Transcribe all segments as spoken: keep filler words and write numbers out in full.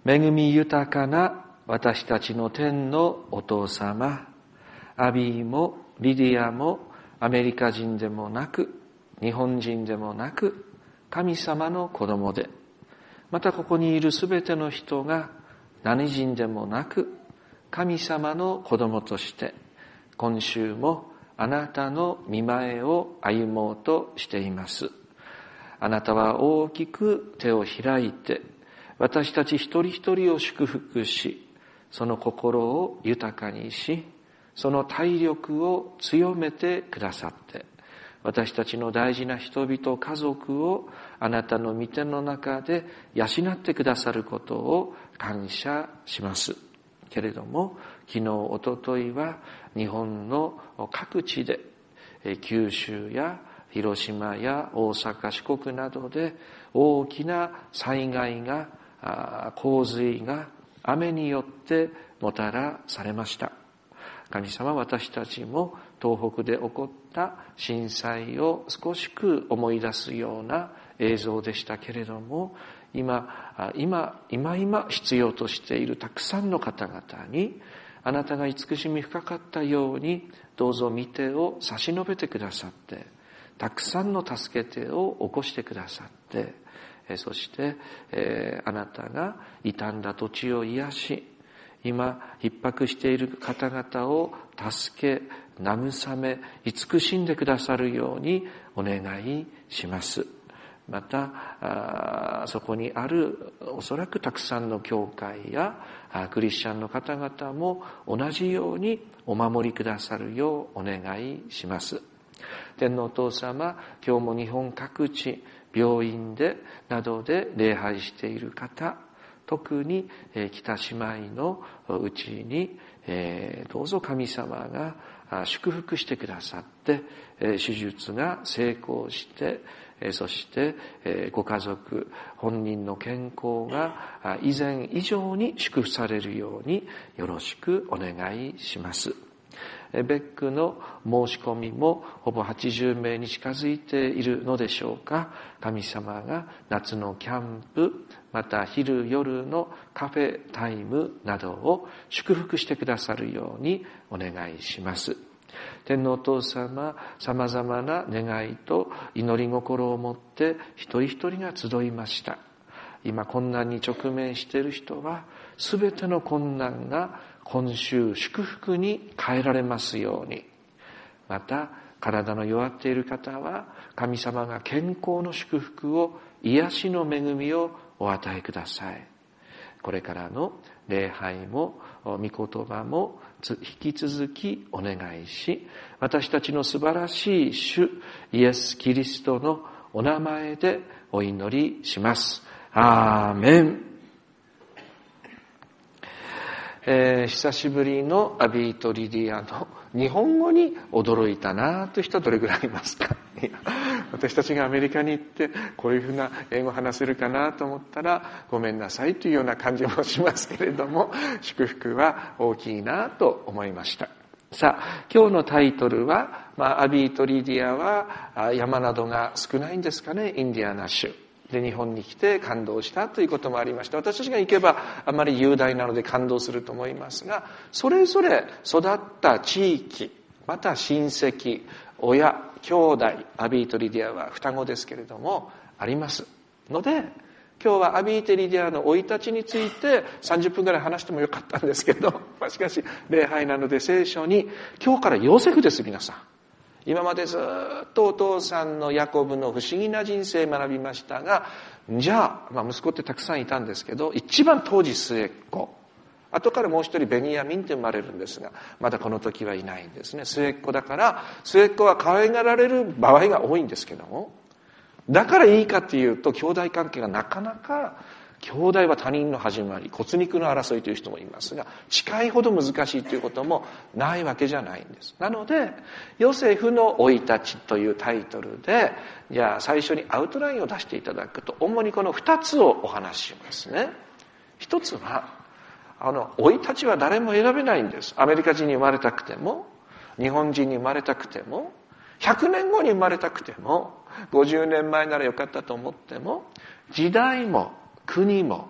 恵み豊かな私たちの天のお父様、アビーもリディアもアメリカ人でもなく、日本人でもなく、神様の子供で、またここにいるすべての人が何人でもなく、神様の子供として、今週もあなたの御前を歩もうとしています。あなたは大きく手を開いて、私たち一人一人を祝福し、その心を豊かにし、その体力を強めてくださって、私たちの大事な人々、家族をあなたの御手の中で養ってくださることを感謝します。けれども、昨日、おとといは日本の各地で、九州や広島や大阪、四国などで大きな災害が、洪水が雨によってもたらされました。神様、私たちも東北で起こった震災を少しく思い出すような映像でしたけれども、今、今、今今必要としているたくさんの方々に、あなたが慈しみ深かったように、どうぞ御手を差し伸べてくださって、たくさんの助け手を起こしてくださって、そして、えー、あなたが傷んだ土地を癒し、今逼迫している方々を助け、慰め、慈しんでくださるようにお願いします。また、そこにあるおそらくたくさんの教会やクリスチャンの方々も同じようにお守りくださるようお願いします。天皇お父様、今日も日本各地、病院でなどで礼拝している方、特に北姉妹のうちにどうぞ神様が祝福してくださって、手術が成功して、そしてご家族本人の健康が以前以上に祝福されるようによろしくお願いします。ベックの申し込みもほぼはちじゅうめいに近づいているのでしょうか。神様が夏のキャンプ、また昼夜のカフェタイムなどを祝福してくださるようにお願いします。天皇お父様、様々な願いと祈り心を持って一人一人が集いました。今困難に直面している人は、すべての困難が今週祝福に変えられますように。また体の弱っている方は、神様が健康の祝福を、癒しの恵みをお与えください。これからの礼拝も御言葉も引き続きお願いし、私たちの素晴らしい主イエス・キリストのお名前でお祈りします。アーメン。えー、久しぶりのアビーとリディアの日本語に驚いたなという人はどれぐらいいますか？私たちがアメリカに行ってこういうふうな英語を話せるかなと思ったらごめんなさいというような感じもしますけれども、祝福は大きいなと思いました。さあ、今日のタイトルは、まあ、アビーとリディアは山などが少ないんですかね、インディアナ州で日本に来て感動したということもありました。私たちが行けばあまり雄大なので感動すると思いますが、それぞれ育った地域、また親戚、親、兄弟、アビーとリディアは双子ですけれどもありますので、今日はアビーとリディアの生い立ちについてさんじゅっぷんぐらい話してもよかったんですけど、まあ、しかし礼拝なので聖書に今日からヨセフです。皆さん今までずっとお父さんのヤコブの不思議な人生学びましたが、じゃあ、まあ、息子ってたくさんいたんですけど、一番当時末っ子、後からもう一人ベニヤミンって生まれるんですが、まだこの時はいないんですね。末っ子だから末っ子は可愛がられる場合が多いんですけども、だからいいかっていうと兄弟関係がなかなか、兄弟は他人の始まり、骨肉の争いという人もいますが、近いほど難しいということもないわけじゃないんです。なのでヨセフの生い立ちというタイトルで、じゃあ最初にアウトラインを出していただくと、主にこの二つをお話ししますね。一つは、あの生い立ちは誰も選べないんです。アメリカ人に生まれたくても、日本人に生まれたくても、ひゃくねんごに生まれたくても、ごじゅうねんまえならよかったと思っても、時代も国も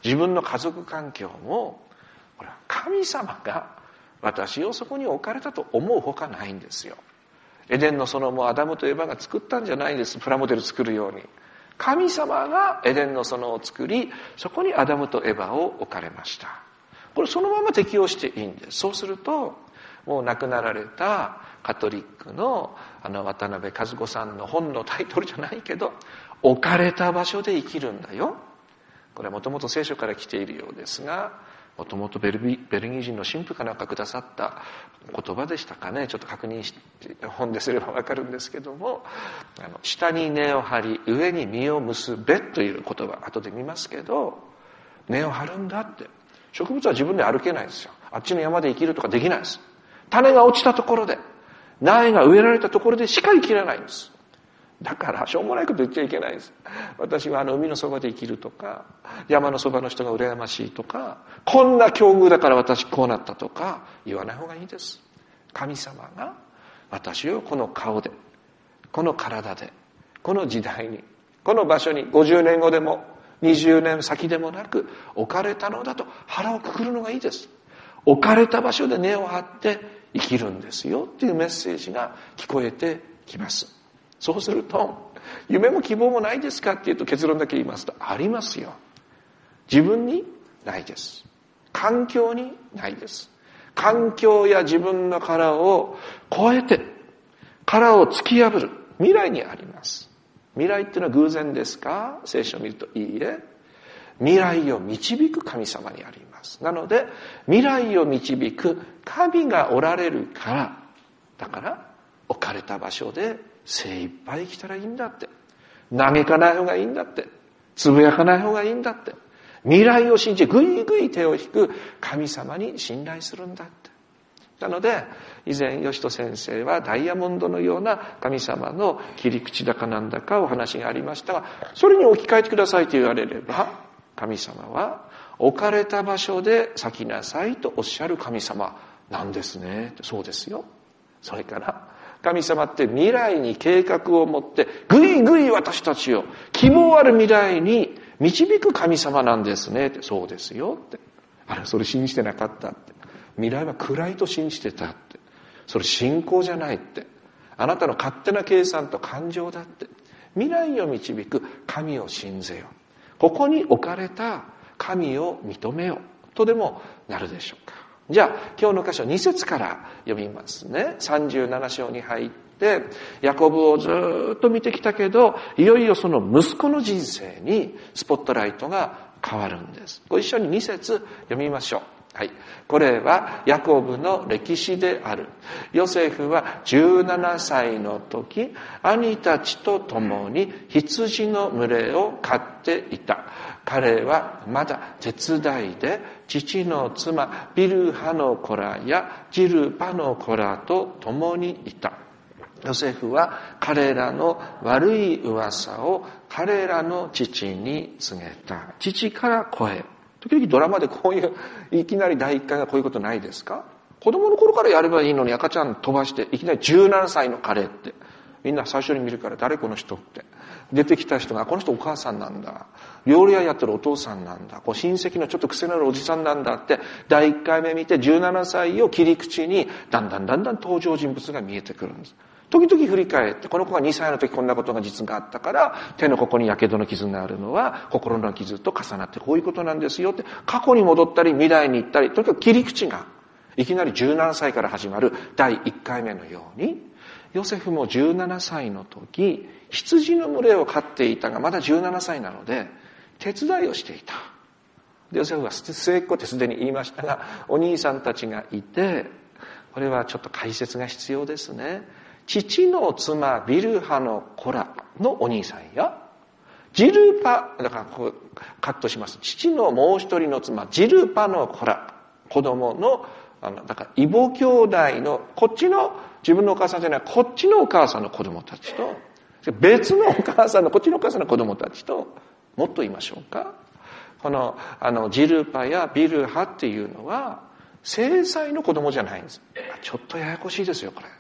自分の家族環境も、これは神様が私をそこに置かれたと思うほかないんですよ。エデンの園もアダムとエバが作ったんじゃないんです。プラモデル作るように。神様がエデンの園を作り、そこにアダムとエバを置かれました。これそのまま適用していいんです。そうすると、もう亡くなられたカトリックのあの渡辺和子さんの本のタイトルじゃないけど、置かれた場所で生きるんだよ。これはもともと聖書から来ているようですが、もともとベルギー人の神父かなんかくださった言葉でしたかね。ちょっと確認して本ですればわかるんですけども、あの下に根を張り上に実を結べという言葉、後で見ますけど、根を張るんだって。植物は自分で歩けないですよ。あっちの山で生きるとかできないです。種が落ちたところで、苗が植えられたところでしか生きれないんです。だからしょうもないこと言っちゃいけないです。私はあの海のそばで生きるとか、山のそばの人が羨ましいとか、こんな境遇だから私こうなったとか言わない方がいいです。神様が私をこの顔で、この体で、この時代に、この場所にごじゅうねんごでもにじゅうねん先でもなく置かれたのだと腹をくくるのがいいです。置かれた場所で根を張って生きるんですよっていうメッセージが聞こえてきます。そうすると、夢も希望もないですかっていうと結論だけ言いますと、ありますよ。自分にないです。環境にないです。環境や自分の殻を超えて、殻を突き破る未来にあります。未来っていうのは偶然ですか？聖書を見るといいえ。未来を導く神様にあります。なので、未来を導く神がおられるから、だから置かれた場所で精一杯生きたらいいんだって。嘆かない方がいいんだって。つぶやかない方がいいんだって。未来を信じ、ぐいぐい手を引く神様に信頼するんだって。なので、以前、吉人先生はダイヤモンドのような神様の切り口だかなんだかお話がありましたが、それに置き換えてくださいと言われれば、神様は置かれた場所で咲きなさいとおっしゃる神様なんですね。そうですよ。それから、神様って未来に計画を持って、ぐいぐい私たちを希望ある未来に導く神様なんですね。そうですよって。あれ、それ信じてなかったって。未来は暗いと信じてたって。それ信仰じゃないって。あなたの勝手な計算と感情だって。未来を導く神を信ぜよ。ここに置かれた神を認めよとでもなるでしょうか。じゃあ今日の箇所に節から読みますね。さんじゅうなな章に入ってヤコブをずっと見てきたけど、いよいよその息子の人生にスポットライトが変わるんです。ご一緒にに節読みましょう。はい。これはヤコブの歴史である。ヨセフはじゅうななさいの時、兄たちと共に羊の群れを飼っていた。彼はまだ手伝いで父の妻ビルハの子らやジルパの子らと共にいた。ヨセフは彼らの悪い噂を彼らの父に告げた。父から子へ。時々ドラマでこういう、いきなり第一回がこういうことないですか？子供の頃からやればいいのに赤ちゃん飛ばして、いきなりじゅうななさいの彼って。みんな最初に見るから誰この人って。出てきた人が、この人お母さんなんだ。料理屋やってるお父さんなんだ。こう親戚のちょっと癖のあるおじさんなんだって、だいいっかいめ見てじゅうななさいを切り口に、だんだんだんだん登場人物が見えてくるんです。時々振り返って、この子がにさいの時こんなことが実があったから、手のここに火傷の傷があるのは、心の傷と重なってこういうことなんですよって、過去に戻ったり未来に行ったり、とにかく切り口が、いきなりじゅうななさいから始まるだいいっかいめのように、ヨセフもじゅうななさいの時、羊の群れを飼っていたが、まだじゅうななさいなので、手伝いをしていた。で、ヨセフは末っ子ってすでに言いましたが、お兄さんたちがいて、これはちょっと解説が必要ですね。父の妻ビルハの子らのお兄さんや、ジルパ、だからこうカットします。父のもう一人の妻、ジルパの子ら、子供の、あの、だから異母兄弟の、こっちの、自分のお母さんじゃない、こっちのお母さんの子供たちと、別のお母さんの、こっちのお母さんの子供たちと、もっと言いましょうか。この、あの、ジルパやビルハっていうのは、正妻の子供じゃないんです。ちょっとややこしいですよ、これ。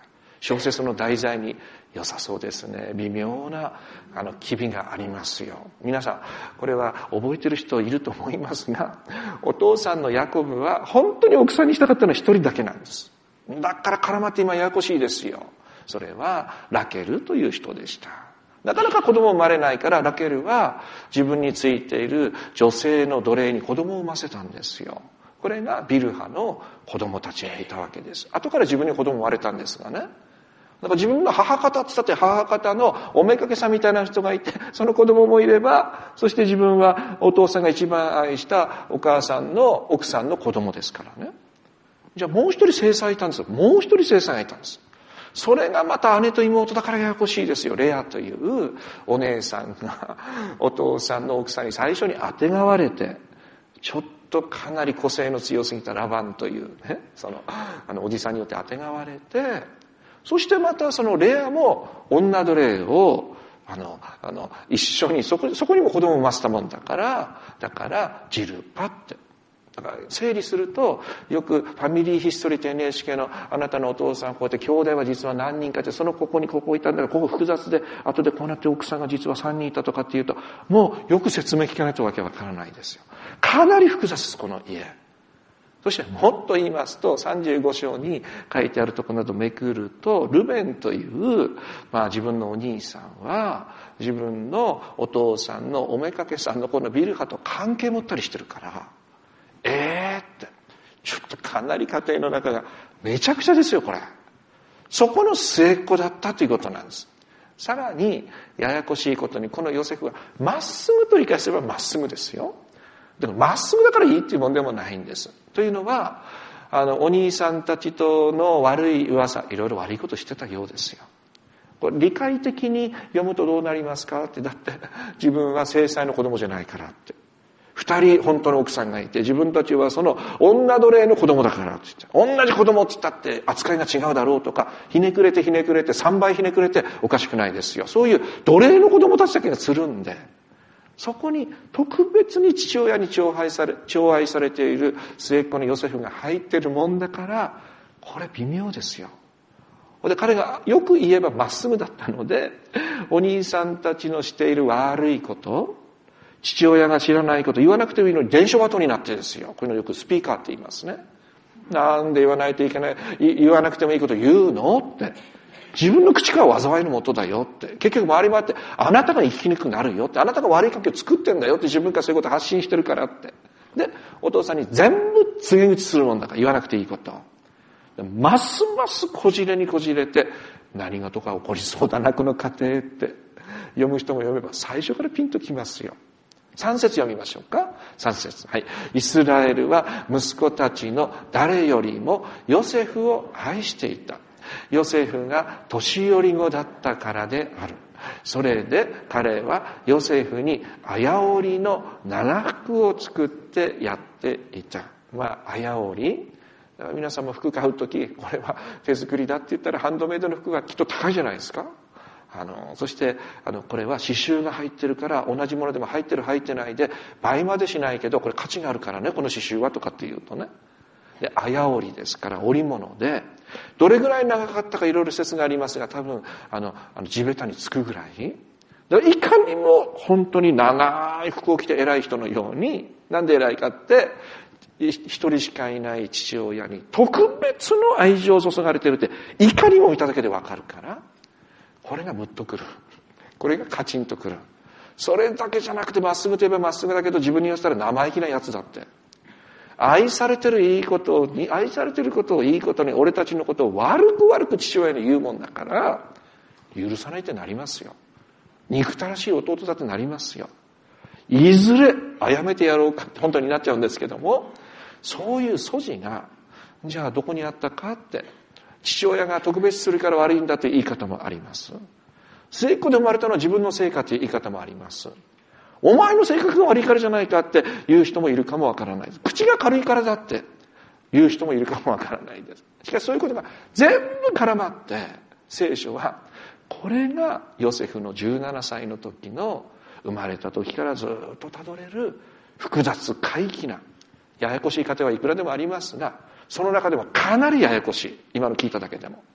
小説の題材に良さそうですね。微妙なあの機微がありますよ。皆さんこれは覚えてる人いると思いますが、お父さんのヤコブは本当に奥さんにしたかったのは一人だけなんです。だから絡まって今ややこしいですよ。それはラケルという人でした。なかなか子供生まれないから、ラケルは自分についている女性の奴隷に子供を産ませたんですよ。これがビルハの子供たちがいたわけです。後から自分に子供生まれたんですがね。だから自分の母方って言ったって母方のおめかけさんみたいな人がいて、その子供もいれば、そして自分はお父さんが一番愛したお母さんの奥さんの子供ですからね。じゃあもう一人生産いたんですよ。もう一人生産がいたんです。それがまた姉と妹だからややこしいですよ。レアというお姉さんがお父さんの奥さんに最初にあてがわれて、ちょっとかなり個性の強すぎたラバンというね、そのあのおじさんによってあてがわれて、そしてまたそのレアも女奴隷をあのあの一緒にそこそこにも子供を産ませたもんだから、だからジルパってだから整理すると、よくファミリーヒストリーって エヌエイチケー のあなたのお父さんこうやって兄弟は実は何人かって、そのここにここいたんだからここ複雑で、後でこうなって奥さんが実はさんにんいたとかっていうと、もうよく説明聞かないとわけわからないですよ。かなり複雑です、この家。そしてもっと言いますと、さんじゅうご章に書いてあるところなどめくると、ルベンという、まあ自分のお兄さんは、自分のお父さんのおめかけさんのこのビルハと関係持ったりしてるから、えーって、ちょっとかなり家庭の中がめちゃくちゃですよ、これ。そこの末っ子だったということなんです。さらに、ややこしいことに、このヨセフはまっすぐと理解すればまっすぐですよ。でもまっすぐだからいいっていうもんでもないんです。というのは、あの、お兄さんたちとの悪い噂、いろいろ悪いことしてたようですよ。これ理解的に読むとどうなりますかって、だって自分は正妻の子供じゃないからって。二人本当の奥さんがいて、自分たちはその女奴隷の子供だからって言って、同じ子供って言ったって扱いが違うだろうとか、ひねくれてひねくれてさんばいひねくれておかしくないですよ。そういう奴隷の子供たちだけがつるんで、そこに特別に父親に寵愛され、寵愛されている末っ子のヨセフが入っているもんだから、これ微妙ですよ。で、彼がよく言えばまっすぐだったので、お兄さんたちのしている悪いこと、父親が知らないこと言わなくてもいいのに伝書鳩になってですよ。こういうのよくスピーカーって言いますね。なんで言わないといけない、言わなくてもいいこと言うのって。自分の口から災いのもとだよって。結局回り回って、あなたが生きにくくなるよって。あなたが悪い環境を作ってんだよって、自分からそういうことを発信してるからって。で、お父さんに全部告げ口するもんだから言わなくていいこと。ますますこじれにこじれて、何事か起こりそうだな、この家庭って。読む人も読めば最初からピンときますよ。三節読みましょうか。三節。はい。イスラエルは息子たちの誰よりもヨセフを愛していた。ヨセフが年寄り子だったからである。それで彼はヨセフにあやおりの七服を作ってやっていた。まあ、あやおり。皆さんも服買うとき、これは手作りだって言ったらハンドメイドの服がきっと高いじゃないですか。あの、そして、あの、これは刺繍が入ってるから、同じものでも入ってる入ってないで、倍までしないけど、これ価値があるからね、この刺繍はとかっていうとね。で、あや織りですから、織物で、どれぐらい長かったかいろいろ説がありますが、多分、あの、あの地べたにつくぐらい。いかにも本当に長い服を着て偉い人のように、なんで偉いかって、一人しかいない父親に特別の愛情を注がれているって、いかにも見ただけでわかるから、これがムッとくる。これがカチンとくる。それだけじゃなくて、まっすぐといえばまっすぐだけど、自分に言わせたら生意気なやつだって。愛されてるいいことに、愛されてることをいいことに、俺たちのことを悪く悪く父親に言うもんだから、許さないってなりますよ。憎たらしい弟だってなりますよ。いずれ、殺めてやろうかって本当になっちゃうんですけども、そういう素地が、じゃあどこにあったかって、父親が特別するから悪いんだという言い方もあります。末っ子で生まれたのは自分のせいかという言い方もあります。お前の性格が悪いからじゃないかって言う人もいるかもわからないです。口が軽いからだって言う人もいるかもわからないです。しかしそういうことが全部絡まって、聖書はこれがヨセフのじゅうななさいの時の生まれた時からずっとたどれる複雑怪奇な、ややこしい家庭はいくらでもありますが、その中でもかなりややこしい。今の聞いただけでも。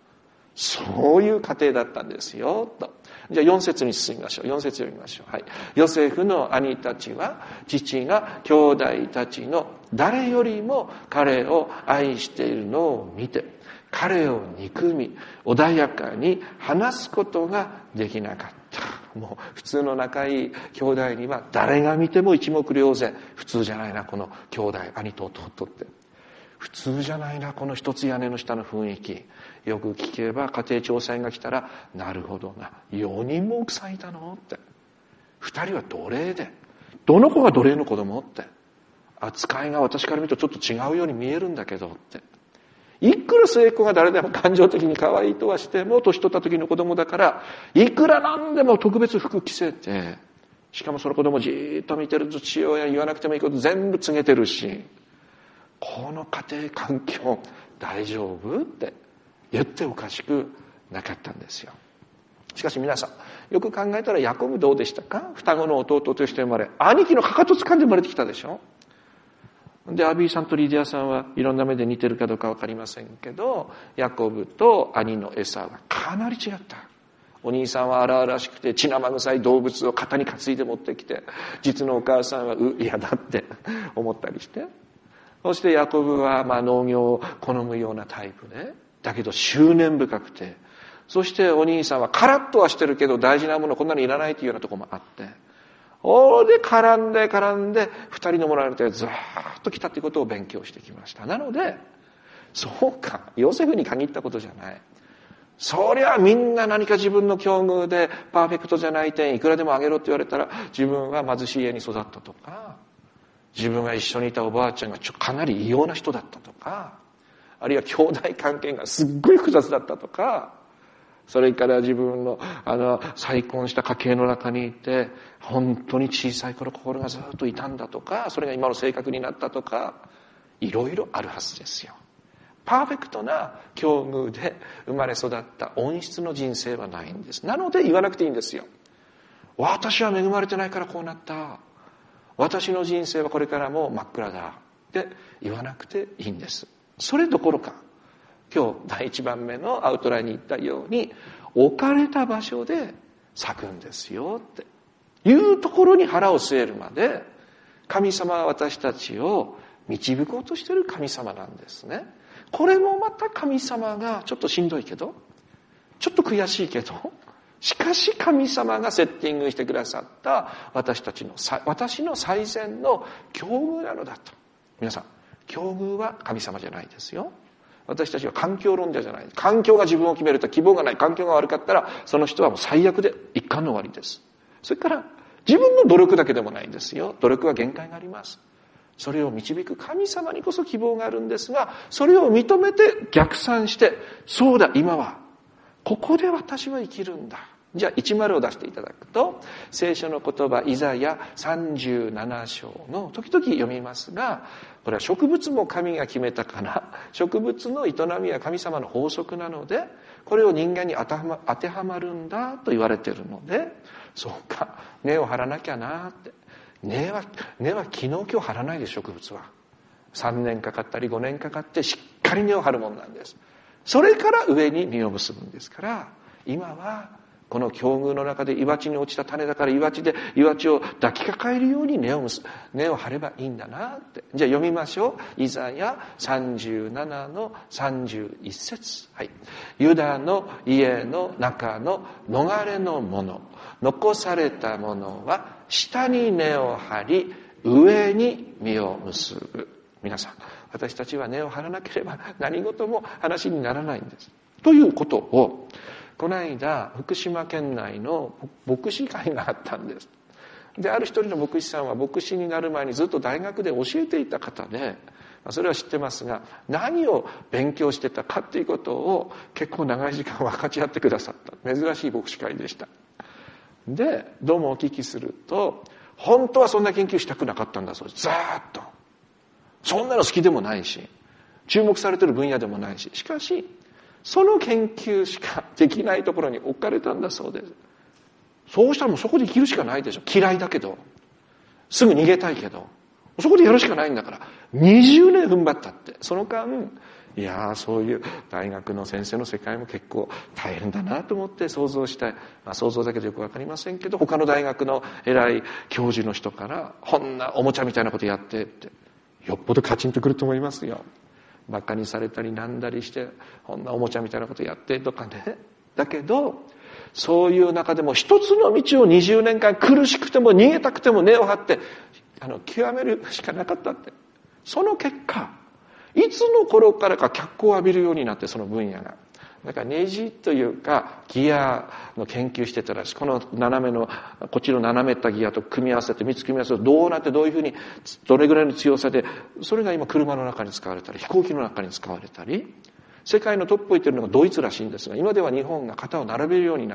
そういう家庭だったんですよ、と。じゃあよん節に進みましょう。よん節読みましょう。はい。ヨセフの兄たちは、父が兄弟たちの誰よりも彼を愛しているのを見て、彼を憎み、穏やかに話すことができなかった。もう普通の仲いい兄弟には誰が見ても一目瞭然。普通じゃないな、この兄弟、兄と弟って。普通じゃないな、この一つ屋根の下の雰囲気。よく聞けば家庭調査員が来たら、なるほどな、よにんも奥さんいたのって。二人は奴隷で、どの子が奴隷の子供って。扱いが私から見るとちょっと違うように見えるんだけどって。いくら末っ子が誰でも感情的に可愛いとはしても、年取った時の子供だから、いくらなんでも特別服着せて、しかもその子供じーっと見てると父親に言わなくてもいいこと全部告げてるし、この家庭環境大丈夫って言っておかしくなかったんですよ。しかし皆さん、よく考えたらヤコブどうでしたか？双子の弟として生まれ、兄貴のかかと掴んで生まれてきたでしょ。で、アビーさんとリディアさんはいろんな目で似てるかどうかわかりませんけど、ヤコブと兄のエサウはかなり違った。お兄さんは荒々しくて血生臭い動物を肩に担いで持ってきて、実のお母さんはう嫌だって思ったりして、そしてヤコブはまあ農業を好むようなタイプで、だけど執念深くて、そしてお兄さんはカラッとはしてるけど大事なものこんなのいらないというようなところもあって、それで絡んで絡んで二人のもられてずーっと来たということを勉強してきました。なので、そうか、ヨセフに限ったことじゃない。そりゃみんな何か自分の境遇でパーフェクトじゃない点いくらでもあげろって言われたら、自分は貧しい家に育ったとか、自分が一緒にいたおばあちゃんがちょかなり異様な人だったとか、あるいは兄弟関係がすっごい複雑だったとか、それから自分のあの再婚した家系の中にいて本当に小さい頃心がずっと痛んだとか、それが今の性格になったとか、いろいろあるはずですよ。パーフェクトな境遇で生まれ育った温室の人生はないんです。なので言わなくていいんですよ。私は恵まれてないからこうなった、私の人生はこれからも真っ暗だって言わなくていいんです。それどころか、今日第一番目のアウトラインに言ったように、置かれた場所で咲くんですよっていうところに腹を据えるまで、神様は私たちを導こうとしている神様なんですね。これもまた神様がちょっとしんどいけど、ちょっと悔しいけど、しかし神様がセッティングしてくださった私たちの、私の最善の境遇なのだと。皆さん、境遇は神様じゃないですよ。私たちは環境論者じゃない。環境が自分を決めると希望がない。環境が悪かったらその人はもう最悪で一貫の終わりです。それから自分の努力だけでもないんですよ。努力は限界があります。それを導く神様にこそ希望があるんですが、それを認めて逆算して、そうだ今はここで私は生きるんだ。じゃあ一丸を出していただくと、聖書の言葉イザヤさんじゅうなな章の時々読みますが、これは植物も神が決めたから、植物の営みは神様の法則なので、これを人間に当てはま、当てはまるんだと言われているので、そうか、根を張らなきゃなって。根は根は昨日今日張らないで、植物はさんねんかかったりごねんかかってしっかり根を張るもんなんです。それから上に実を結ぶんですから、今はこの境遇の中で岩地に落ちた種だから、岩地で岩地を抱きかかえるように根を結根を張ればいいんだなって。じゃあ読みましょう。イザヤさんじゅうななのさんじゅういっ節、はい。ユダの家の中の逃れの者、残された者は下に根を張り上に実を結ぶ。皆さん、私たちは根を張らなければ何事も話にならないんです。ということを、この間福島県内の牧師会があったんです。で、ある一人の牧師さんは牧師になる前にずっと大学で教えていた方で、それは知ってますが、何を勉強してたかっていうことを結構長い時間分かち合ってくださった珍しい牧師会でした。で、どうもお聞きすると、本当はそんな研究したくなかったんだそうです。ずーっとそんなの好きでもないし、注目されてる分野でもないし、しかしその研究しかできないところに置かれたんだそうです。そうしたらもうそこで生きるしかないでしょ。嫌いだけど、すぐ逃げたいけど、そこでやるしかないんだから、にじゅうねん踏ん張ったって。その間いやー、そういう大学の先生の世界も結構大変だなと思って想像した。まあ、想像だけでよくわかりませんけど、他の大学の偉い教授の人からこんなおもちゃみたいなことやってってよっぽどカチンとくると思いますよ。バカにされたりなんだりして、こんなおもちゃみたいなことやってとかね。だけどそういう中でも一つの道をにじゅうねんかん苦しくても逃げたくても根を張ってあの極めるしかなかったって。その結果いつの頃からか脚光を浴びるようになって、その分野がだからネジというかギアの研究してたらしい。この斜めのこっちの斜めったギアと組み合わせてみっつ組み合わせてどうなってどういうふうにどれぐらいの強さで、それが今車の中に使われたり飛行機の中に使われたり、世界のトップを言ってるのがドイツらしいんですが、今では日本が肩を並べるようになって、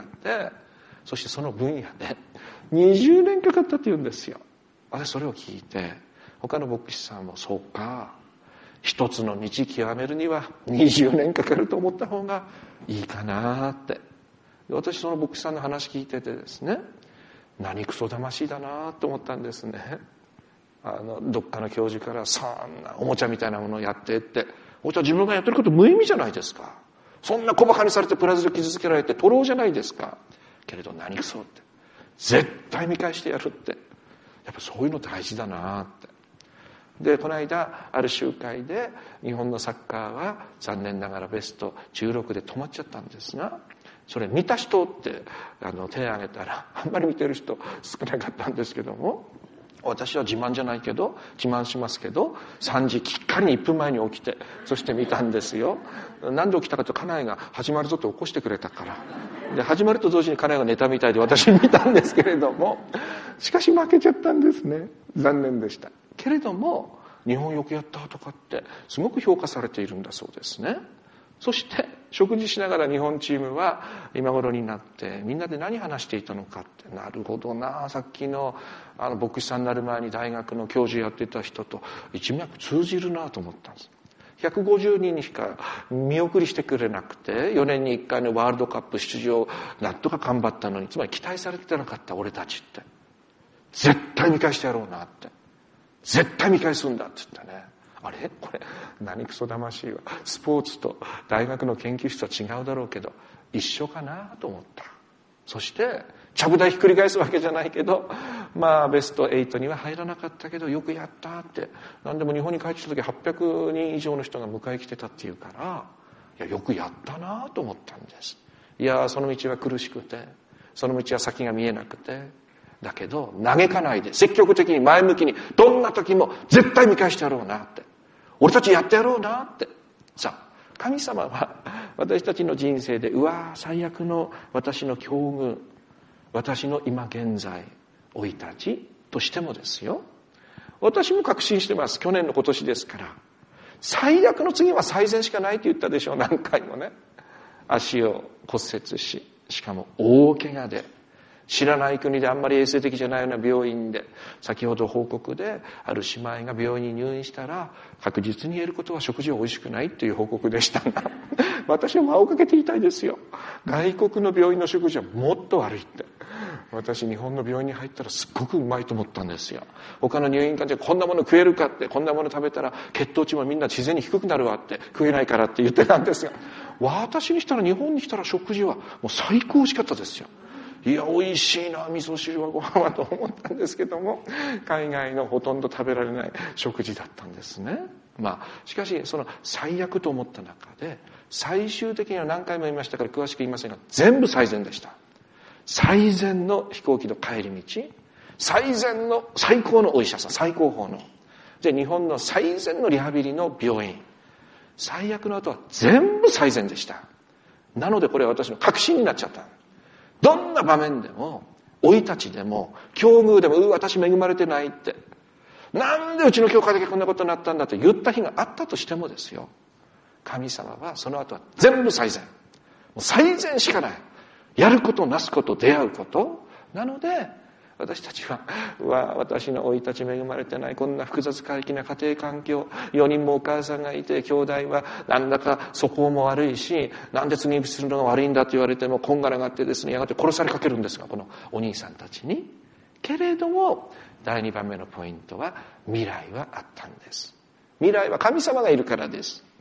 そしてその分野でにじゅうねんかかったって言うんですよ。私それを聞いて他の牧師さんもそうか、一つの道極めるにはにじゅうねんかかると思った方がいいかなって。私その牧師さんの話聞いててですね、何クソ魂だなと思ったんですね。あのどっかの教授からそんなおもちゃみたいなものをやってって、お茶自分がやってること無意味じゃないですか。そんな小馬鹿にされてプラスで傷つけられて徒労じゃないですか。けれど何クソって絶対見返してやるって、やっぱそういうの大事だなって。でこの間ある集会で日本のサッカーは残念ながらベストじゅうろくで止まっちゃったんですが、それ見た人ってあの手を挙げたらあんまり見てる人少なかったんですけども、私は自慢じゃないけど自慢しますけどさんじきっかりにいっぷんまえに起きて、そして見たんですよ。なんで起きたかと、家内が始まるぞと起こしてくれたから。で始まると同時に家内が寝たみたいで私見たんですけれども、しかし負けちゃったんですね。残念でした。けれども日本よくやったとかってすごく評価されているんだそうですね。そして食事しながら日本チームは今頃になってみんなで何話していたのかって、なるほどな、さっきのあの牧師さんになる前に大学の教授やってた人と一脈通じるなと思ったんです。ひゃくごじゅうにんにしか見送りしてくれなくてよねんにいっかいのワールドカップ出場なんとか頑張ったのに、つまり期待されてなかった俺たちって絶対見返してやろうなって、絶対見返すんだって言ったね。あれこれ何クソ魂はスポーツと大学の研究室は違うだろうけど一緒かなと思った。そしてちゃぶ台ひっくり返すわけじゃないけど、まあベストはちには入らなかったけどよくやったって、何でも日本に帰ってきた時はっぴゃくにん以上の人が迎え来てたっていうから、いやよくやったなと思ったんです。いやその道は苦しくて、その道は先が見えなくて、だけど嘆かないで積極的に前向きに、どんな時も絶対見返してやろうなって、俺たちやってやろうなって。さあ神様は私たちの人生でうわ最悪の私の境遇、私の今現在生い立ちとしてもですよ、私も確信してます。去年の今年ですから、最悪の次は最善しかないって言ったでしょう、何回もね。足を骨折し、しかも大怪我で、知らない国であんまり衛生的じゃないような病院で、先ほど報告である姉妹が病院に入院したら確実に言えることは食事は美味しくないっていう報告でしたが私は間をかけて言いたいですよ。外国の病院の食事はもっと悪いって。私日本の病院に入ったらすっごくうまいと思ったんですよ。他の入院患者こんなもの食えるかって、こんなもの食べたら血糖値もみんな自然に低くなるわって、食えないからって言ってたんですが、私にしたら日本に来たら食事はもう最高美味しかったですよ。いや美味しいな味噌汁はご飯はと思ったんですけども、海外のほとんど食べられない食事だったんですね。まあしかしその最悪と思った中で最終的には何回も言いましたから詳しく言いませんが、全部最善でした。最善の飛行機の帰り道、最善の最高のお医者さん、最高峰ので日本の最善のリハビリの病院、最悪の後は全部最善でした。なのでこれは私の確信になっちゃった。どんな場面でも生い立ちでも境遇でも、う私恵まれてないって、なんでうちの教会だけこんなことになったんだって言った日があったとしてもですよ、神様はその後は全部最善、もう最善しかない。やることなすこと出会うことなので、私たちはうわ私の生い立ち恵まれてない、こんな複雑怪奇な家庭環境、よにんもお母さんがいて兄弟はなんだか素行も悪いし、なんで次にするのが悪いんだと言われてもこんがらがってですね、やがて殺されかけるんですが、このお兄さんたちに。けれどもだいにばんめのポイントは未来はあったんです。未来は神様がいるからです。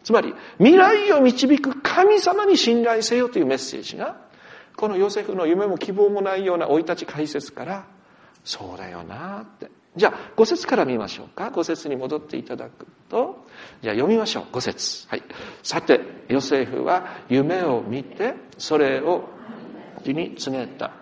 つまり未来を導く神様に信頼せよというメッセージが、このヨセフの夢も希望もないような生い立ち解説からそうだよなって。じゃあご節から見ましょうか。ご節に戻っていただくと、じゃあ読みましょう。ご節、はい。さてヨセフは夢を見てそれを父に告げた。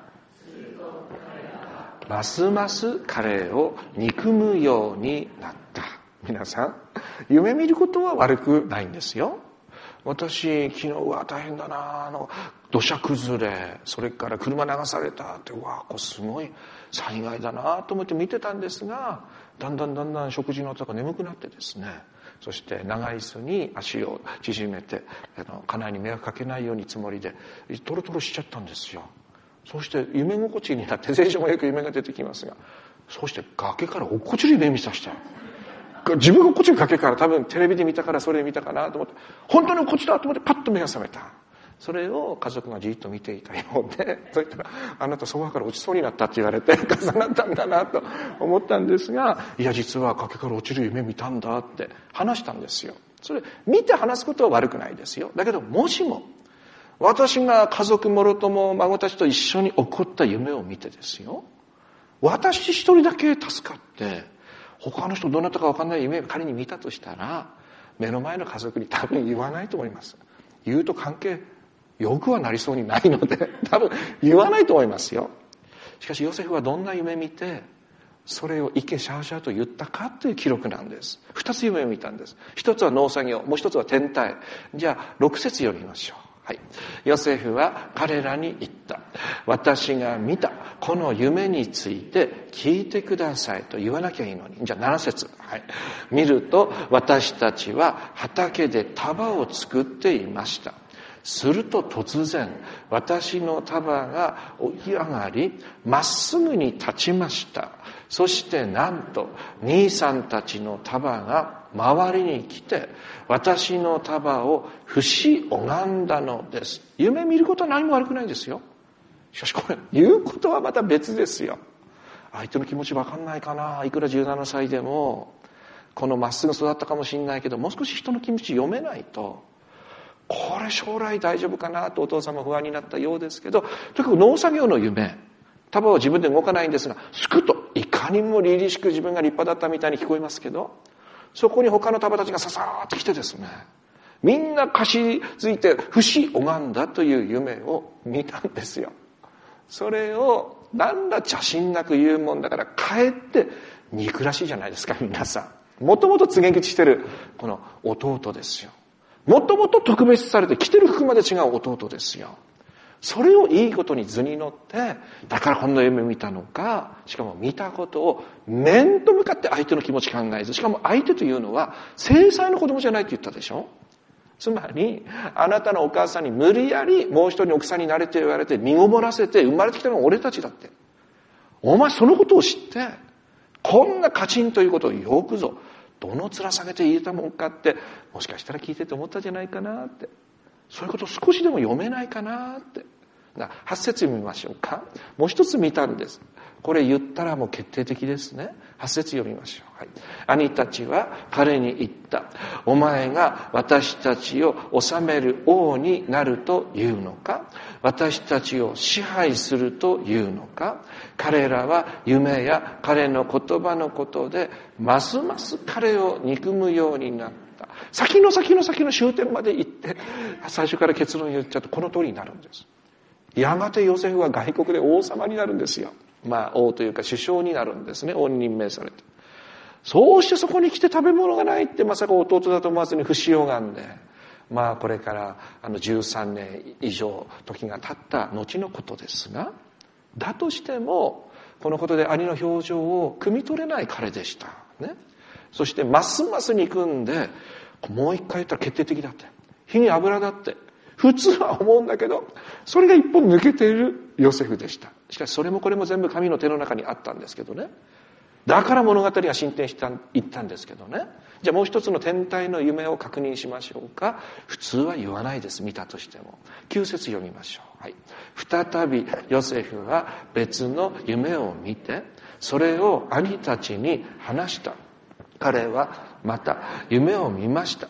ますます彼を憎むようになった。皆さん、夢見ることは悪くないんですよ。私昨日は大変だな、あの土砂崩れ、それから車流されたって、うわこれすごい災害だなと思って見てたんですが、だんだんだんだん食事の後が眠くなってですね、そして長椅子に足を縮めて、あの家内に迷惑かけないようにつもりでトロトロしちゃったんですよ。そして夢心地になって、聖書もよく夢が出てきますが、そして崖から落っこちる夢見させた。自分が落っこちる崖から、多分テレビで見たからそれ見たかなと思って、本当に落っこちたと思ってパッと目が覚めた。それを家族がじっと見ていたようで、そう言ったら、あなたソファから落ちそうになったって言われて重なったんだなと思ったんですが、いや実は崖から落ちる夢見たんだって話したんですよ。それ見て話すことは悪くないですよ。だけどもしも私が家族もろとも孫たちと一緒に起こった夢を見てですよ、私一人だけ助かって他の人どなたか分かんない夢を仮に見たとしたら、目の前の家族に多分言わないと思います。言うと関係よくはなりそうにないので多分言わないと思いますよ。しかしヨセフはどんな夢見てそれをイケシャーシャーと言ったかという記録なんです。二つ夢を見たんです。一つは農作業、もう一つは天体。じゃあ六節読みましょう。はい。ヨセフは彼らに言った。私が見たこの夢について聞いてくださいと言わなきゃいいのに。じゃあなな節。はい。見ると私たちは畑で束を作っていました。すると突然私の束が起き上がりまっすぐに立ちました。そしてなんと兄さんたちの束が周りに来て私の束を不死拝んだのです。夢見ることは何も悪くないですよ。しかしこれ言うことはまた別ですよ。相手の気持ち分かんないかな、いくらじゅうななさいでもこのまっすぐ育ったかもしれないけど、もう少し人の気持ち読めないと、これ将来大丈夫かなとお父様不安になったようですけど、とにかく農作業の夢、束は自分で動かないんですが、すくといかにも凛々しく自分が立派だったみたいに聞こえますけど、そこに他の束たちがささーっと来てですね、みんなかしついて不死拝んだという夢を見たんですよ。それをなんだ邪心なく言うもんだからかえって憎らしいじゃないですか。皆さんもともと告げ口してるこの弟ですよ。もともと特別されて着てる服まで違う弟ですよ。それをいいことに図に乗って、だからこんな夢見たのか、しかも見たことを面と向かって相手の気持ち考えず、しかも相手というのは正妻の子供じゃないって言ったでしょ。つまりあなたのお母さんに無理やりもう一人奥さんになれて言われて身ごもらせて生まれてきたのは俺たちだって。お前そのことを知ってこんなカチンということをよくぞどの面下げて言えたもんかって、もしかしたら聞いてて思ったんじゃないかなって、そういうことを少しでも読めないかなって。はち節読みましょうか。もう一つ見たんです。これ言ったらもう決定的ですね。はち節読みましょう。はい。兄たちは彼に言った。お前が私たちを治める王になるというのか、私たちを支配するというのか。彼らは夢や彼の言葉のことでますます彼を憎むようになった。先の先の先の終点まで行って最初から結論言っちゃうとこの通りになるんです。やがてヨセフは外国で王様になるんですよ。まあ王というか首相になるんですね。王に任命されて、そうしてそこに来て食べ物がないってまさか弟だと思わずに不死拝んで、まあこれからあのじゅうさんねん以上時が経った後のことですが、だとしてもこのことで兄の表情を汲み取れない彼でしたね。そしてますます憎んで、もう一回言ったら決定的だって、火に油だって普通は思うんだけど、それが一本抜けているヨセフでした。しかしそれもこれも全部神の手の中にあったんですけどね。だから物語が進展したいったんですけどね。じゃあもう一つの天体の夢を確認しましょうか。普通は言わないです、見たとしても。きゅう節読みましょう。はい。再びヨセフは別の夢を見て、それを兄たちに話した。彼はまた夢を見ました。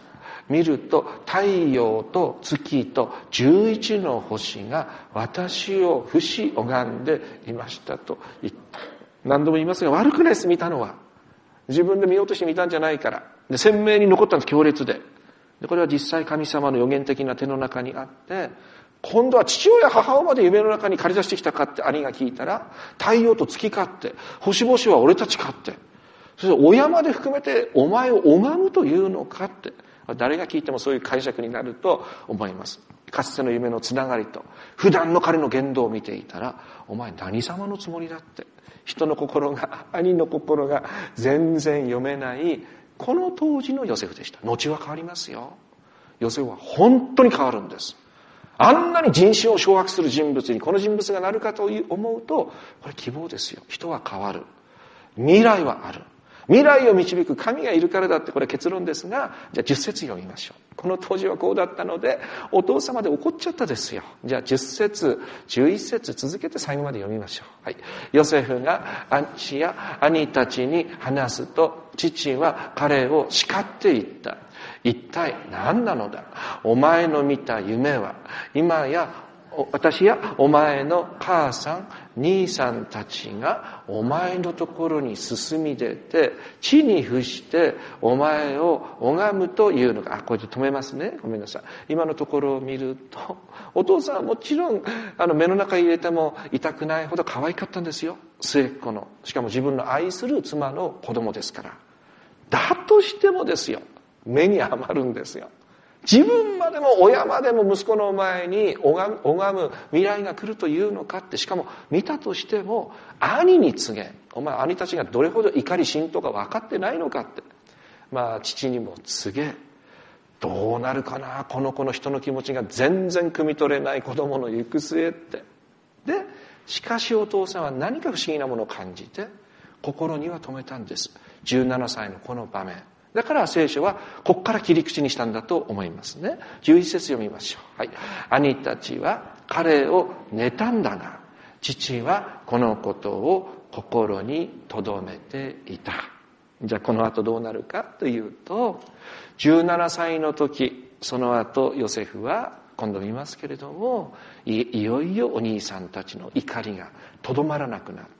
見ると太陽と月と十一の星が私を伏し拝んでいましたと言った。何度も言いますが、悪くないです、見たのは。自分で見ようとして見たんじゃないから。で、鮮明に残ったんです、強烈で。で、これは実際神様の予言的な手の中にあって、今度は父親母親まで夢の中に借り出してきたかって兄が聞いたら、太陽と月かって、星々は俺たちかって、そして親まで含めてお前を拝むというのかって、誰が聞いてもそういう解釈になると思います。かつての夢のつながりと普段の彼の言動を見ていたら、お前何様のつもりだって、人の心が、兄の心が全然読めないこの当時のヨセフでした。後は変わりますよ。ヨセフは本当に変わるんです。あんなに人心を掌握する人物にこの人物がなるかと思うと、これ希望ですよ。人は変わる。未来はある。未来を導く神がいるからだって、これ結論ですが、じゃあじゅっ節読みましょう。この当時はこうだったので、お父様で怒っちゃったですよ。じゃあじゅっ節、じゅういち節続けて最後まで読みましょう。はい。ヨセフが父や兄たちに話すと、父は彼を叱って言った。一体何なのだ。お前の見た夢は、今や私やお前の母さん、兄さんたちがお前のところに進み出て、地に伏してお前を拝むというのが、あ、これで止めますね。ごめんなさい。今のところを見ると、お父さんはもちろん、あの目の中に入れても痛くないほど可愛かったんですよ。末っ子の。しかも自分の愛する妻の子供ですから。だとしてもですよ。目に余るんですよ。自分までも親までも息子の前に拝む未来が来るというのかって、しかも見たとしても兄に告げ、お前兄たちがどれほど怒り心頭か分かってないのかって、まあ父にも告げ、どうなるかなこの子の人の気持ちが全然汲み取れない子供の行く末って。でしかしお父さんは何か不思議なものを感じて心には留めたんです。じゅうななさいのこの場面だから聖書はここから切り口にしたんだと思いますね。じゅういち節読みましょう。はい。兄たちは彼を妬んだが、父はこのことを心に留めていた。じゃあこの後どうなるかというと、じゅうななさいの時、その後ヨセフは今度見ますけれども、い, いよいよお兄さんたちの怒りがとどまらなくなって、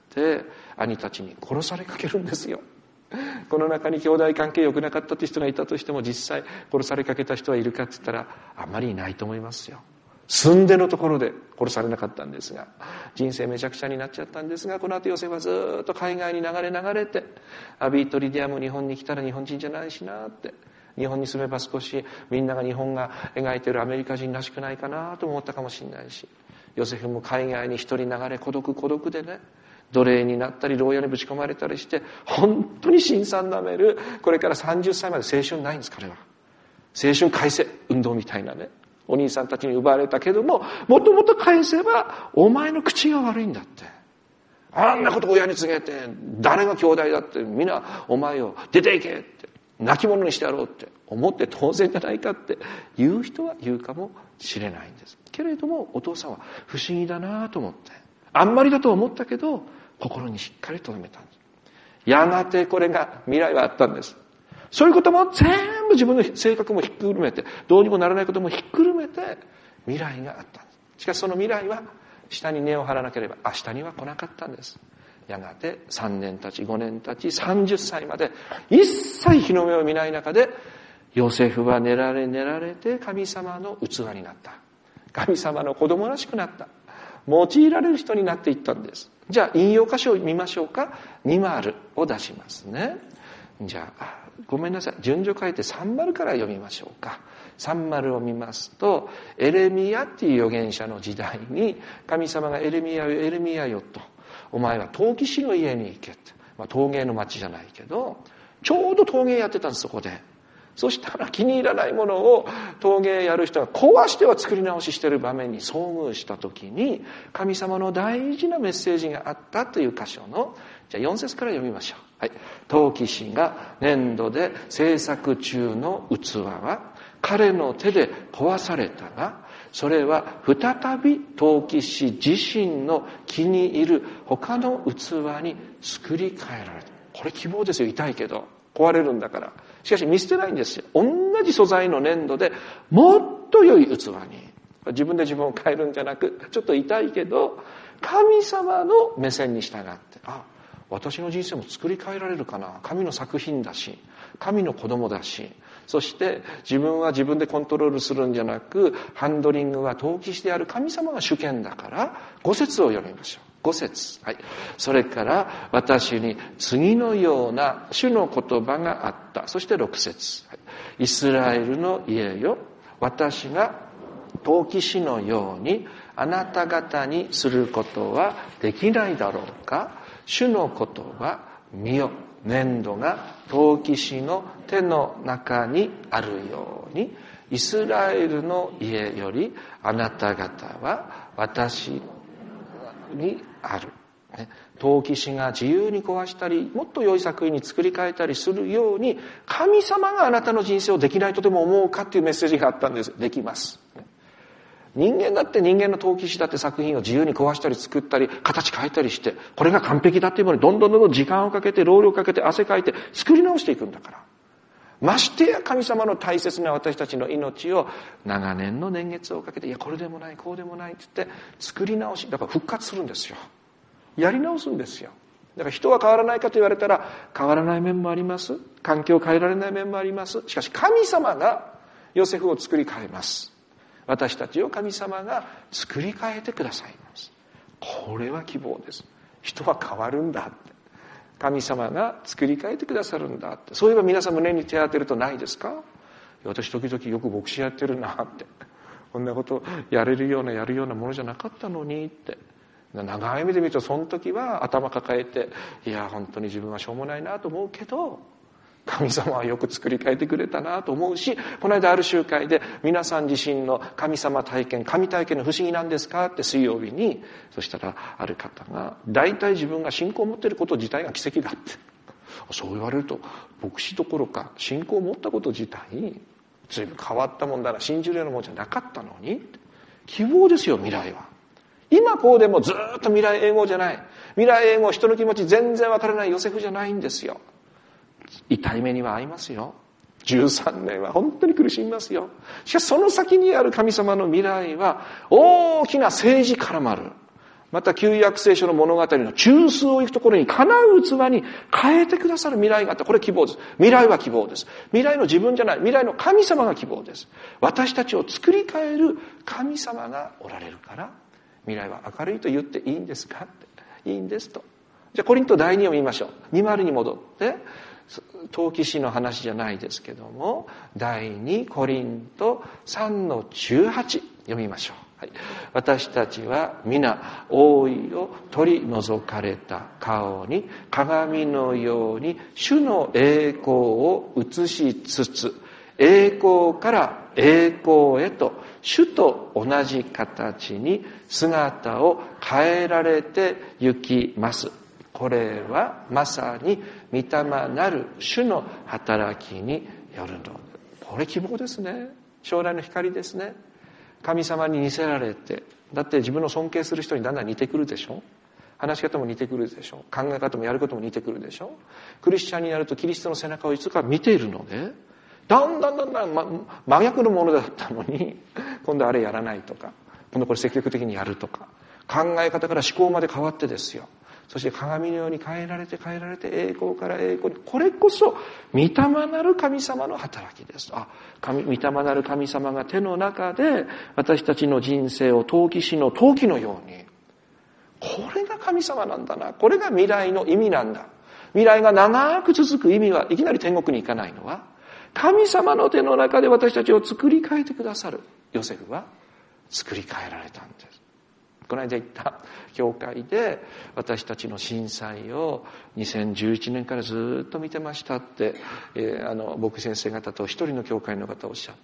兄たちに殺されかけるんですよ。この中に兄弟関係良くなかったって人がいたとしても、実際殺されかけた人はいるかって言ったらあんまりいないと思いますよ。住んでのところで殺されなかったんですが、人生めちゃくちゃになっちゃったんですが、この後ヨセフはずっと海外に流れ流れて、アビーとリディアも日本に来たら日本人じゃないしなって、日本に住めば少しみんなが日本が描いているアメリカ人らしくないかなと思ったかもしれないし、ヨセフも海外に一人流れ孤独孤独でね、奴隷になったり牢屋にぶち込まれたりして、本当に辛酸なめる、これからさんじゅっさいまで青春ないんです。彼は青春返せ運動みたいなね、お兄さんたちに奪われたけども、もともと返せばお前の口が悪いんだって、あんなこと親に告げて誰が兄弟だって皆お前を出ていけって泣き者にしてやろうって思って当然じゃないかって言う人は言うかもしれないんですけれども、お父さんは不思議だなと思って、あんまりだと思ったけど心にしっかり留めたんです。やがてこれが未来はあったんです。そういうことも全部自分の性格もひっくるめて、どうにもならないこともひっくるめて未来があったんです。しかしその未来は下に根を張らなければ明日には来なかったんです。やがてさんねん経ちごねん経ちさんじゅっさいまで一切日の目を見ない中で、ヨセフは練られ練られて神様の器になった。神様の子供らしくなった。用いられる人になっていったんです。じゃあ引用箇所を見ましょうか。に丸を出しますね。じゃあごめんなさい、順序変えてさん丸から読みましょうか。さん丸を見ますと、エレミヤっていう預言者の時代に神様がエレミヤよエレミヤよと、お前は陶器師の家に行けって、まあ、陶芸の町じゃないけどちょうど陶芸やってたんです。そこでそしたら気に入らないものを陶芸やる人が壊しては作り直ししている場面に遭遇した時に、神様の大事なメッセージがあったという箇所の、じゃあよん節から読みましょう。はい。陶器師が粘土で制作中の器は彼の手で壊されたが、それは再び陶器師自身の気に入る他の器に作り変えられた。これ希望ですよ。痛いけど壊れるんだから。しかし見捨てないんですよ。同じ素材の粘土でもっと良い器に、自分で自分を変えるんじゃなく、ちょっと痛いけど神様の目線に従って、あ、私の人生も作り変えられるかな、神の作品だし、神の子供だし、そして自分は自分でコントロールするんじゃなく、ハンドリングは陶器師である神様が主権だから、ご節を読みましょう。ご節、はい。それから私に次のような主の言葉があった。そしてろく節、はい、イスラエルの家よ、私が陶器師のようにあなた方にすることはできないだろうか。主の言葉、見よ、粘土が陶器師の手の中にあるように、イスラエルの家よりあなた方は私にある。陶器師が自由に壊したり、もっと良い作品に作り変えたりするように、神様があなたの人生をできないとでも思うかっていうメッセージがあったんです。できます。人間だって、人間の陶器師だって作品を自由に壊したり作ったり形変えたりして、これが完璧だっていうものにどんどんどんどん時間をかけて労力かけて汗かいて作り直していくんだから。ましてや神様の大切な私たちの命を長年の年月をかけて、いやこれでもないこうでもないって言って作り直し、だから復活するんですよ。やり直すんですよ。だから人は変わらないかと言われたら変わらない面もあります。環境を変えられない面もあります。しかし神様がヨセフを作り変えます。私たちを神様が作り変えてくださいます。これは希望です。人は変わるんだって。神様が作り変えてくださるんだって。そういえば皆さん胸に手を当てるとないですか？私時々よく牧師やってるなって。こんなことやれるようなやるようなものじゃなかったのにって。長い目で見るとその時は頭抱えて、いや本当に自分はしょうもないなと思うけど、神様はよく作り変えてくれたなと思うし、この間ある集会で皆さん自身の神様体験、神体験の不思議なんですかって水曜日に、そしたらある方が、大体自分が信仰を持っていること自体が奇跡だって。そう言われると、牧師どころか信仰を持ったこと自体、随分変わったもんだな、信じるようなもんじゃなかったのに、希望ですよ未来は。今こうでもずっと未来永劫じゃない。未来永劫、人の気持ち全然わからないヨセフじゃないんですよ。痛い目には遭いますよ。じゅうさんねんは本当に苦しみますよ。しかしその先にある神様の未来は大きな政治からもある。また旧約聖書の物語の中枢を行くところに叶う器に変えてくださる未来があった。これ希望です。未来は希望です。未来の自分じゃない。未来の神様が希望です。私たちを作り変える神様がおられるから、未来は明るいと言っていいんですかって。いいんですと。じゃあコリント第二を見ましょう。にじゅうに戻って、陶器師の話じゃないですけども、第二コリントさんのじゅうはち読みましょう。はい、私たちは皆覆いを取り除かれた顔に鏡のように主の栄光を映しつつ、栄光から栄光へと主と同じ形に姿を変えられてゆきます。これはまさに御霊なる主の働きによるの。これ希望ですね。将来の光ですね。神様に似せられて、だって自分の尊敬する人にだんだん似てくるでしょ。話し方も似てくるでしょ。考え方もやることも似てくるでしょ。クリスチャンになるとキリストの背中をいつか見ているので、だんだんだんだん、ま、真逆のものだったのに、今度あれやらないとか、今度これ積極的にやるとか、考え方から思考まで変わってですよ。そして鏡のように変えられて変えられて栄光から栄光に、これこそ御霊なる神様の働きです。あ、神、御霊なる神様が手の中で私たちの人生を陶器師の陶器のように、これが神様なんだな。これが未来の意味なんだ。未来が長く続く意味はいきなり天国に行かないのは、神様の手の中で私たちを作り変えてくださる。ヨセフは作り変えられたんです。この間行った教会で私たちの震災をにせんじゅういちねんからずっと見てましたって、えー、あの牧師先生方と一人の教会の方おっしゃって、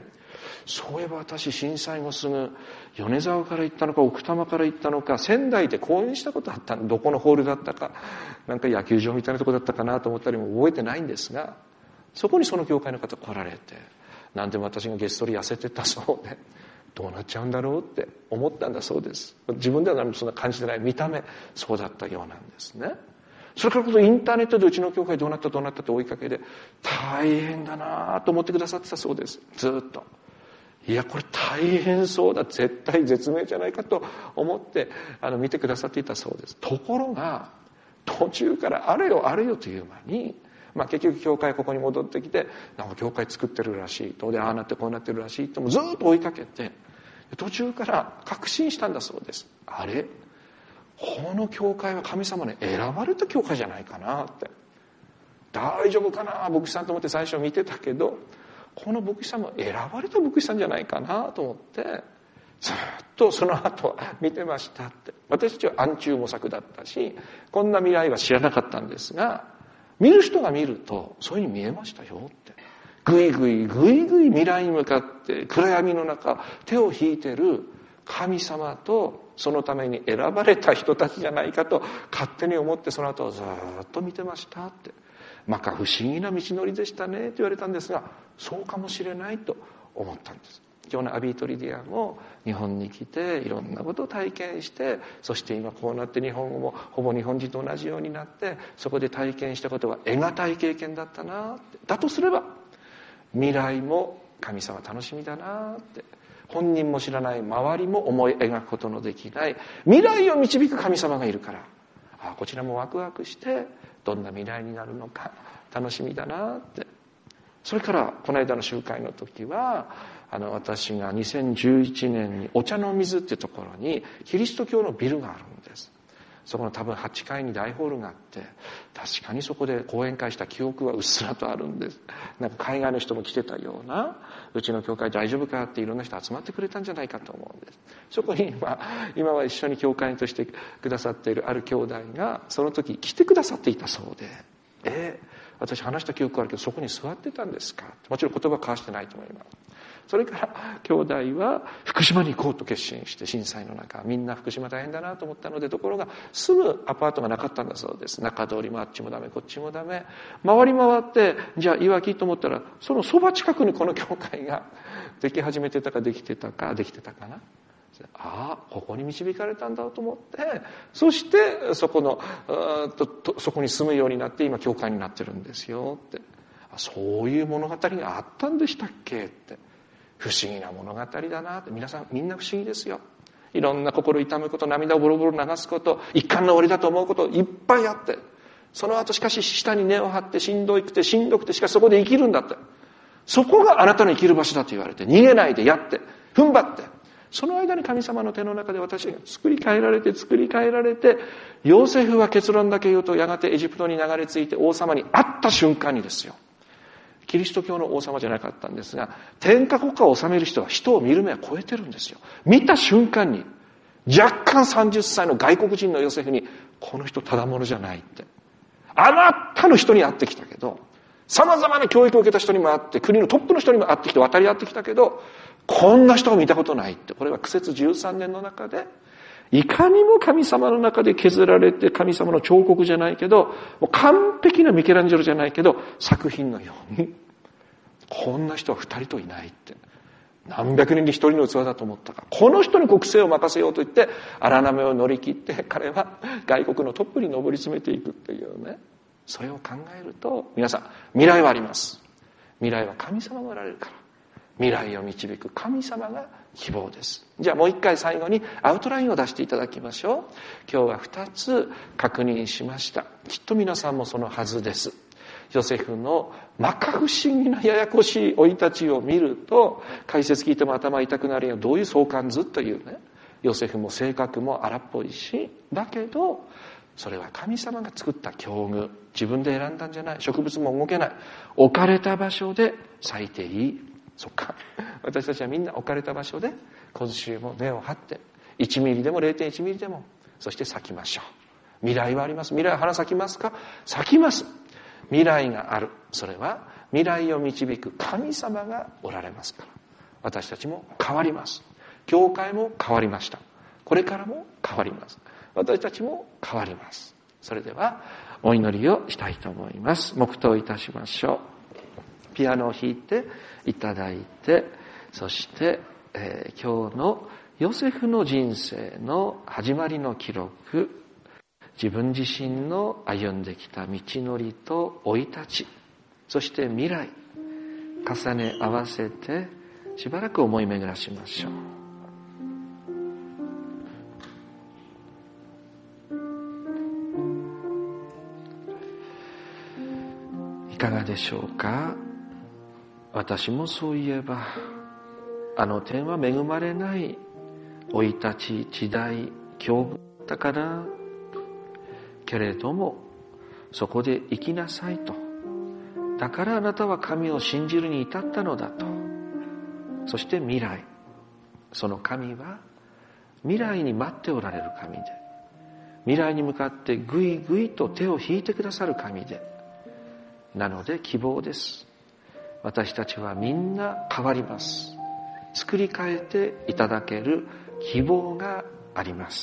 そういえば私震災後すぐ米沢から行ったのか奥多摩から行ったのか仙台で講演したことあったの、どこのホールだったか、なんか野球場みたいなとこだったかなと思ったりも覚えてないんですが、そこにその教会の方来られて、なんでも私がげっそり痩せてたそうで、どうなっちゃうんだろうって思ったんだそうです。自分では何もそんな感じてない、見た目そうだったようなんですね。 それからこそインターネットでうちの教会どうなったどうなったって追いかけで、大変だなと思ってくださってたそうです。ずっと。いや、これ大変そうだ、絶対絶命じゃないかと思ってあの見てくださっていたそうです。ところが途中からあれよあれよという間に、まあ、結局教会ここに戻ってきて、なんか教会作ってるらしいと、でああなってこうなってるらしいともずっと追いかけて、途中から確信したんだそうです。あれ、この教会は神様に選ばれた教会じゃないかなって、大丈夫かな牧師さんと思って最初見てたけど、この牧師さんも選ばれた牧師さんじゃないかなと思ってずっとその後見てましたって。私たちは暗中模索だったし、こんな未来は知らなかったんですが、見る人が見るとそういうふうに見えましたよって。ぐいぐいぐいぐい未来に向かって暗闇の中手を引いてる神様と、そのために選ばれた人たちじゃないかと勝手に思って、その後をずっと見てましたって。まか不思議な道のりでしたねと言われたんですが、そうかもしれないと思ったんです。今日のアビート・リディアも日本に来ていろんなことを体験して、そして今こうなって日本語もほぼ日本人と同じようになって、そこで体験したことは得難い経験だったなって。だとすれば未来も神様楽しみだなって、本人も知らない周りも思い描くことのできない未来を導く神様がいるから、ああこちらもワクワクしてどんな未来になるのか楽しみだなって。それからこの間の集会の時は、あの私がにせんじゅういちねんにお茶の水っていうところにキリスト教のビルがあるんです。そこの多分はちかいに大ホールがあって、確かにそこで講演会した記憶はうっすらとあるんです。なんか海外の人も来てたような、うちの教会大丈夫かっていろんな人集まってくれたんじゃないかと思うんです。そこに今今は一緒に教会としてくださっているある兄弟がその時来てくださっていたそうで、えー、私話した記憶あるけどそこに座ってたんですか。もちろん言葉交わしてないと思います。それから兄弟は福島に行こうと決心して、震災の中みんな福島大変だなと思ったので、ところがすぐアパートがなかったんだそうです。中通りもあっちもダメこっちもダメ、回り回って、じゃあいわきと思ったらそのそば近くにこの教会ができ始めてたかできてたかできてたかな。ああここに導かれたんだと思って、そしてそこのととそこに住むようになって今教会になってるんですよって。そういう物語があったんでしたっけって、不思議な物語だなって。皆さんみんな不思議ですよ。いろんな心痛むこと、涙をボロボロ流すこと、一巻の終わりだと思うこといっぱいあって、その後しかし下に根を張ってしんどくてしんどくて、しかしそこで生きるんだって、そこがあなたの生きる場所だと言われて、逃げないでやって踏ん張って、その間に神様の手の中で私が作り変えられて作り変えられて、ヨセフは結論だけ言うとやがてエジプトに流れ着いて王様に会った瞬間にですよ、キリスト教の王様じゃなかったんですが、天下国家を治める人は人を見る目は超えてるんですよ。見た瞬間に若干さんじゅっさいの外国人のヨセフに、この人ただものじゃないって、あなたの人に会ってきたけど、様々な教育を受けた人にも会って、国のトップの人にも会ってきて渡り合ってきたけど、こんな人を見たことないって。これは苦節じゅうさんねんの中でいかにも神様の中で削られて、神様の彫刻じゃないけど、もう完璧なミケランジェロじゃないけど作品のように、こんな人は二人といないって、何百人に一人の器だと思ったか、この人に国政を任せようと言って荒波を乗り切って、彼は外国のトップに上り詰めていくっていうね。それを考えると、皆さん未来はあります。未来は神様がおられるから、未来を導く神様が希望です。じゃあもう一回最後にアウトラインを出していただきましょう。今日は二つ確認しました。きっと皆さんもそのはずです。ヨセフのまか不思議なややこしい生い立ちを見ると、解説聞いても頭痛くなるよ。どういう相関図というね。ヨセフも性格も荒っぽいし、だけどそれは神様が作った境遇、自分で選んだんじゃない。植物も動けない。置かれた場所で咲いていい。そっか。私たちはみんな置かれた場所で今週も根を張って、いちミリでも れいてんいち ミリでも、そして咲きましょう。未来はあります。未来は花咲きますか？咲きます。未来がある。それは未来を導く神様がおられますから。私たちも変わります。教会も変わりました。これからも変わります。私たちも変わります。それではお祈りをしたいと思います。黙祷いたしましょう。ピアノを弾いていただいて、そして、えー、今日のヨセフの人生の始まりの記録、 自分自身の歩んできた道のりと生い立ち、そして未来、重ね合わせてしばらく思い巡らしましょう。いかがでしょうか。私もそういえば、あの点は恵まれない生い立ち、時代、境遇だったかな。けれども、そこで生きなさいと。だからあなたは神を信じるに至ったのだと。そして未来。その神は未来に待っておられる神で、未来に向かってぐいぐいと手を引いてくださる神で、なので希望です。私たちはみんな変わります。作り変えていただける希望があります。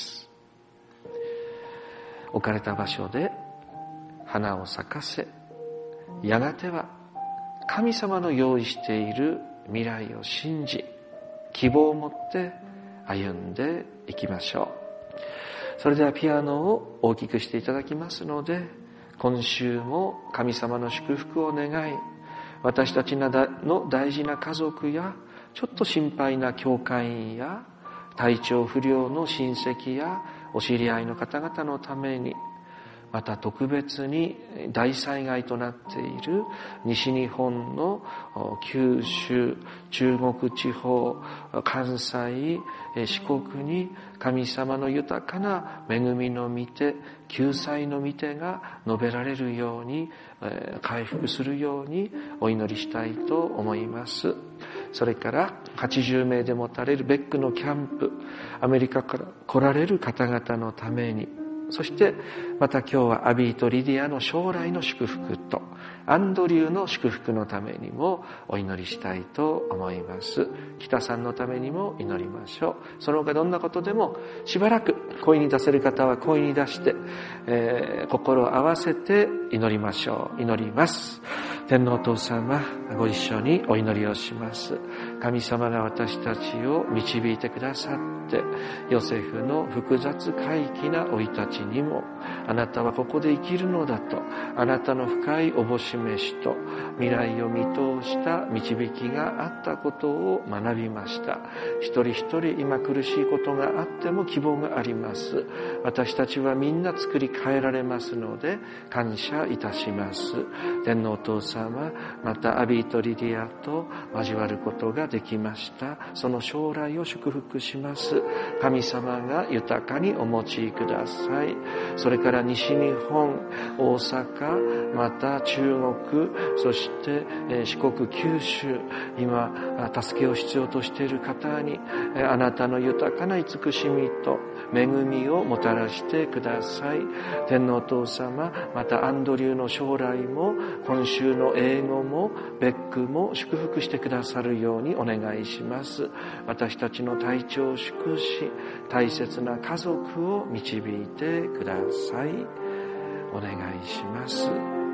置かれた場所で花を咲かせ、やがては神様の用意している未来を信じ、希望を持って歩んでいきましょう。それではピアノを大きくしていただきますので、今週も神様の祝福を願い、私たちの大事な家族やちょっと心配な教会員や体調不良の親戚やお知り合いの方々のために、また特別に大災害となっている西日本の九州、中国地方、関西、四国に神様の豊かな恵みの御手、救済の御手が述べられるように、回復するようにお祈りしたいと思います。それからはちじゅうめいで持たれるベックのキャンプ、アメリカから来られる方々のために、そしてまた今日はアビーとリディアの将来の祝福とアンドリューの祝福のためにもお祈りしたいと思います。北さんのためにも祈りましょう。その他どんなことでもしばらく声に出せる方は声に出して、えー、心を合わせて祈りましょう。祈ります。天皇お父様、ご一緒にお祈りをします。神様が私たちを導いてくださって、ヨセフの複雑怪奇な生い立ちにも、あなたはここで生きるのだと、あなたの深いおぼしめしと未来を見通した導きがあったことを学びました。一人一人今苦しいことがあっても希望があります。私たちはみんな作り変えられますので感謝いたします。天皇お父様、またアビーとリディアと交わることができました。その将来を祝福します。神様が豊かにお持ちください。それから西日本、大阪、また中国、そして四国、九州、今助けを必要としている方に、あなたの豊かな慈しみと恵みをもたらしてください。天皇お父様、またアンドリューの将来も今週の英語もベックも祝福してくださるようにお願いします。私たちの体調を祝し、大切な家族を導いてください。お願いします。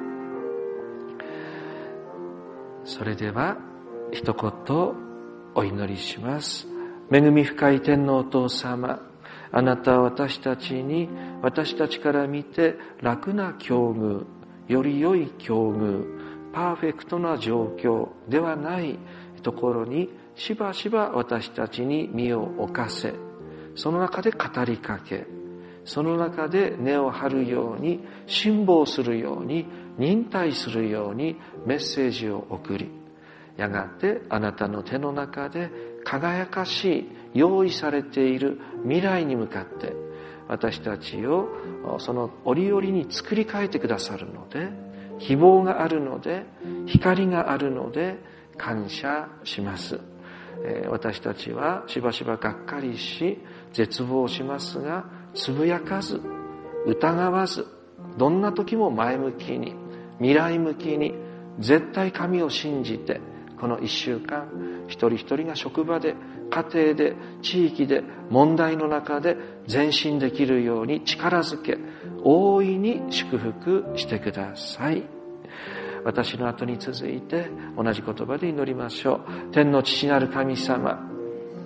それでは一言お祈りします。恵み深い天皇お父様、あなたは私たちに、私たちから見て楽な境遇、より良い境遇、パーフェクトな状況ではないところにしばしば私たちに身を置かせ、その中で語りかけ、その中で根を張るように、辛抱するように、忍耐するようにメッセージを送り、やがてあなたの手の中で輝かしい用意されている未来に向かって私たちをその折々に作り変えてくださるので、希望があるので、光があるので感謝します。私たちはしばしばがっかりし絶望しますが、つぶやかず疑わず、どんな時も前向きに未来向きに絶対神を信じて、この一週間一人一人が職場で、家庭で、地域で、問題の中で前進できるように力づけ、大いに祝福してください。私の後に続いて同じ言葉で祈りましょう。天の父なる神様、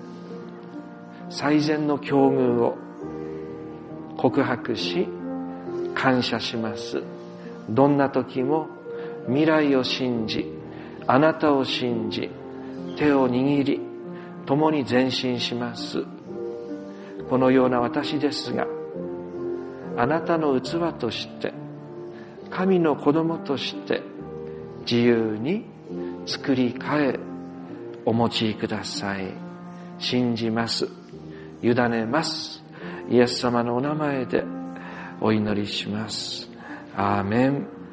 最善の境遇を告白し、 感謝します。どんな時も未来を信じ、あなたを信じ、手を握り、共に前進します。このような私ですが、あなたの器として、神の子供として、自由に作り変え、お持ちください。信じます。委ねます。イエス様のお名前でお祈りします。アーメン。